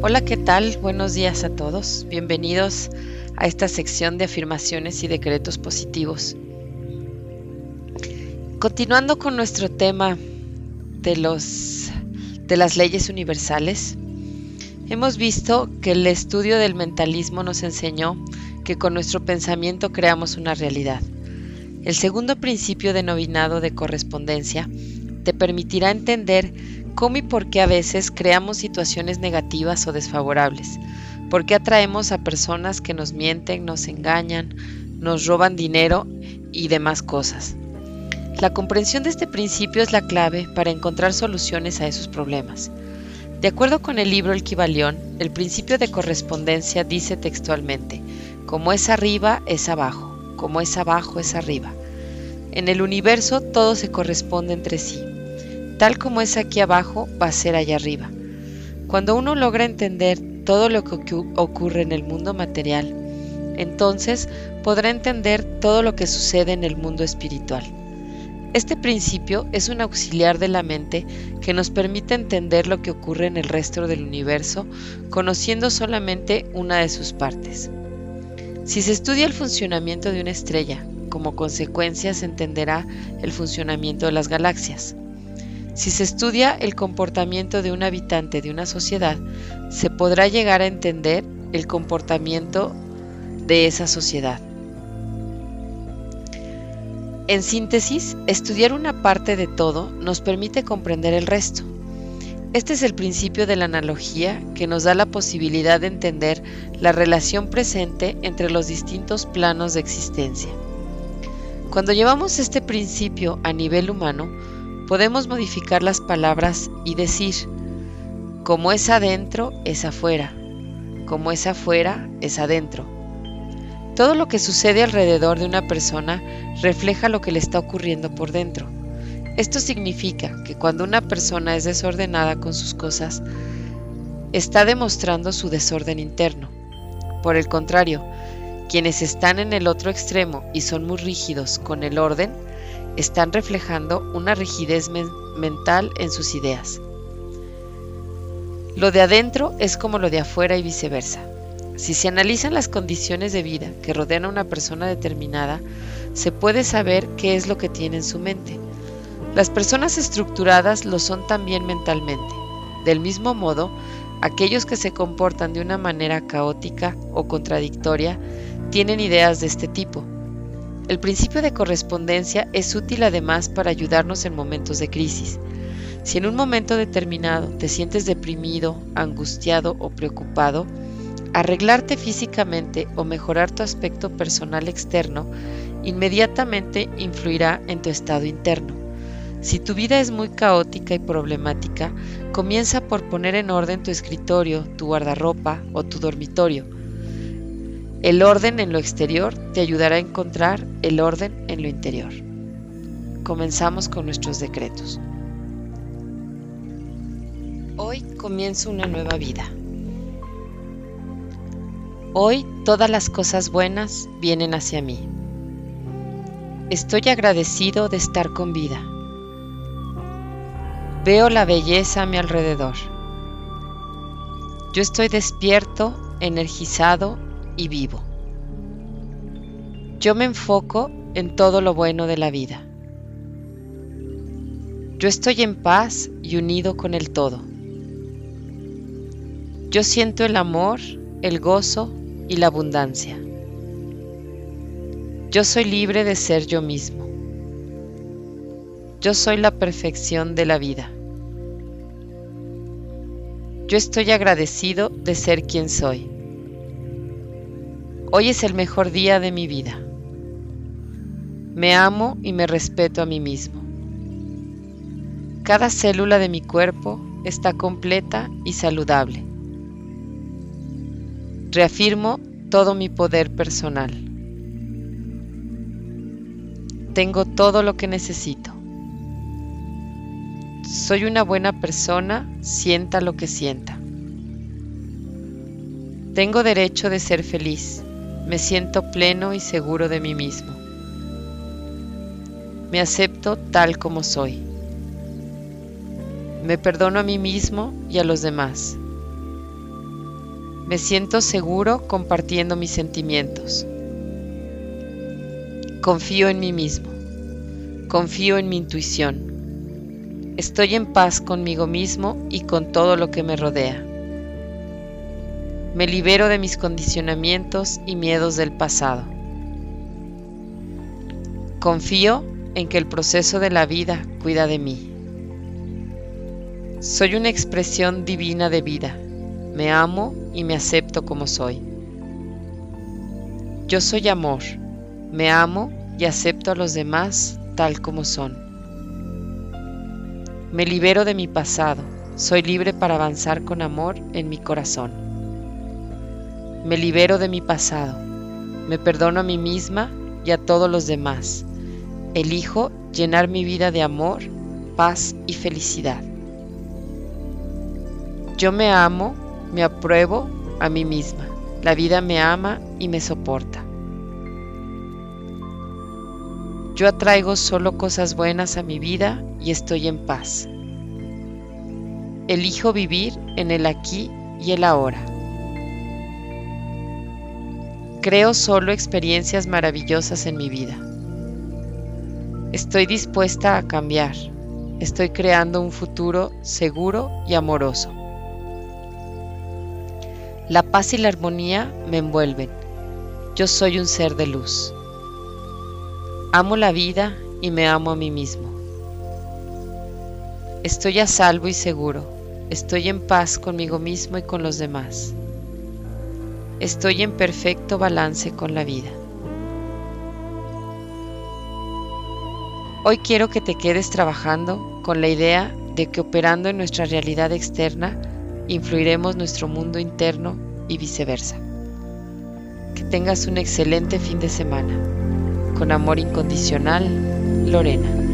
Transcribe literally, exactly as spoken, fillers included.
Hola, ¿qué tal? Buenos días a todos. Bienvenidos a esta sección de afirmaciones y decretos positivos. Continuando con nuestro tema de, los, de las leyes universales, hemos visto que el estudio del mentalismo nos enseñó que con nuestro pensamiento creamos una realidad. El segundo principio denominado de correspondencia te permitirá entender cómo y por qué a veces creamos situaciones negativas o desfavorables, por qué atraemos a personas que nos mienten, nos engañan, nos roban dinero y demás cosas. La comprensión de este principio es la clave para encontrar soluciones a esos problemas. De acuerdo con el libro El Kybalión, el principio de correspondencia dice textualmente: como es arriba, es abajo, como es abajo, es arriba. En el universo todo se corresponde entre sí. Tal como es aquí abajo, va a ser allá arriba. Cuando uno logra entender todo lo que ocurre en el mundo material, entonces podrá entender todo lo que sucede en el mundo espiritual. Este principio es un auxiliar de la mente que nos permite entender lo que ocurre en el resto del universo, conociendo solamente una de sus partes. Si se estudia el funcionamiento de una estrella, como consecuencia se entenderá el funcionamiento de las galaxias. Si se estudia el comportamiento de un habitante de una sociedad, se podrá llegar a entender el comportamiento de esa sociedad. En síntesis, estudiar una parte de todo nos permite comprender el resto. Este es el principio de la analogía que nos da la posibilidad de entender la relación presente entre los distintos planos de existencia. Cuando llevamos este principio a nivel humano, podemos modificar las palabras y decir: como es adentro, es afuera, como es afuera, es adentro. Todo lo que sucede alrededor de una persona refleja lo que le está ocurriendo por dentro. Esto significa que cuando una persona es desordenada con sus cosas, está demostrando su desorden interno. Por el contrario, quienes están en el otro extremo y son muy rígidos con el orden, están reflejando una rigidez men- mental en sus ideas. Lo de adentro es como lo de afuera y viceversa. Si se analizan las condiciones de vida que rodean a una persona determinada, se puede saber qué es lo que tiene en su mente. Las personas estructuradas lo son también mentalmente. Del mismo modo, aquellos que se comportan de una manera caótica o contradictoria tienen ideas de este tipo. El principio de correspondencia es útil además para ayudarnos en momentos de crisis. Si en un momento determinado te sientes deprimido, angustiado o preocupado, arreglarte físicamente o mejorar tu aspecto personal externo inmediatamente influirá en tu estado interno. Si tu vida es muy caótica y problemática, comienza por poner en orden tu escritorio, tu guardarropa o tu dormitorio. El orden en lo exterior te ayudará a encontrar el orden en lo interior. Comenzamos con nuestros decretos. Hoy comienzo una nueva vida. Hoy todas las cosas buenas vienen hacia mí. Estoy agradecido de estar con vida. Veo la belleza a mi alrededor. Yo estoy despierto, energizado y vivo. Yo me enfoco en todo lo bueno de la vida. Yo estoy en paz y unido con el todo. Yo siento el amor, el gozo y la abundancia. Yo soy libre de ser yo mismo. Yo soy la perfección de la vida. Yo estoy agradecido de ser quien soy. Hoy es el mejor día de mi vida. Me amo y me respeto a mí mismo. Cada célula de mi cuerpo está completa y saludable. Reafirmo todo mi poder personal. Tengo todo lo que necesito. Soy una buena persona, sienta lo que sienta. Tengo derecho de ser feliz. Me siento pleno y seguro de mí mismo. Me acepto tal como soy. Me perdono a mí mismo y a los demás. Me siento seguro compartiendo mis sentimientos. Confío en mí mismo. Confío en mi intuición. Estoy en paz conmigo mismo y con todo lo que me rodea. Me libero de mis condicionamientos y miedos del pasado. Confío en que el proceso de la vida cuida de mí. Soy una expresión divina de vida. Me amo y me acepto como soy. Yo soy amor. Me amo y acepto a los demás tal como son. Me libero de mi pasado. Soy libre para avanzar con amor en mi corazón. Me libero de mi pasado. Me perdono a mí misma y a todos los demás. Elijo llenar mi vida de amor, paz y felicidad. Yo me amo, me apruebo a mí misma. La vida me ama y me soporta. Yo atraigo solo cosas buenas a mi vida y estoy en paz. Elijo vivir en el aquí y el ahora. Creo solo experiencias maravillosas en mi vida. Estoy dispuesta a cambiar. Estoy creando un futuro seguro y amoroso. La paz y la armonía me envuelven. Yo soy un ser de luz. Amo la vida y me amo a mí mismo. Estoy a salvo y seguro. Estoy en paz conmigo mismo y con los demás. Estoy en perfecto balance con la vida. Hoy quiero que te quedes trabajando con la idea de que operando en nuestra realidad externa, influiremos nuestro mundo interno y viceversa. Que tengas un excelente fin de semana. Con amor incondicional, Lorena.